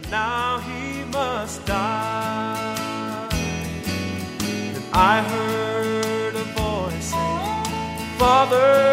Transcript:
now he must die. Then I heard a voice say, Father,